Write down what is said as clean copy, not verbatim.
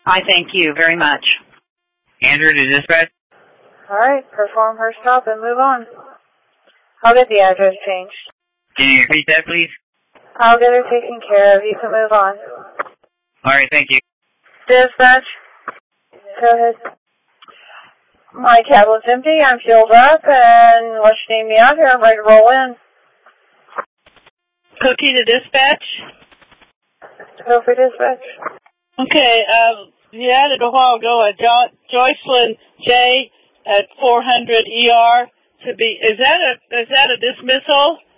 I thank you very much. Andrew to dispatch. All right, perform her stop and move on. I'll get the address changed. Can you repeat that, please? I'll get her taken care of. You can move on. All right, thank you. Dispatch. Go ahead. My tablet's empty. I'm fueled up, and once you need me out here, I'm ready to roll in. Cookie to dispatch. Go for dispatch. Okay, you added a while ago a Joycelyn J at 400 ER to be. Is that a dismissal?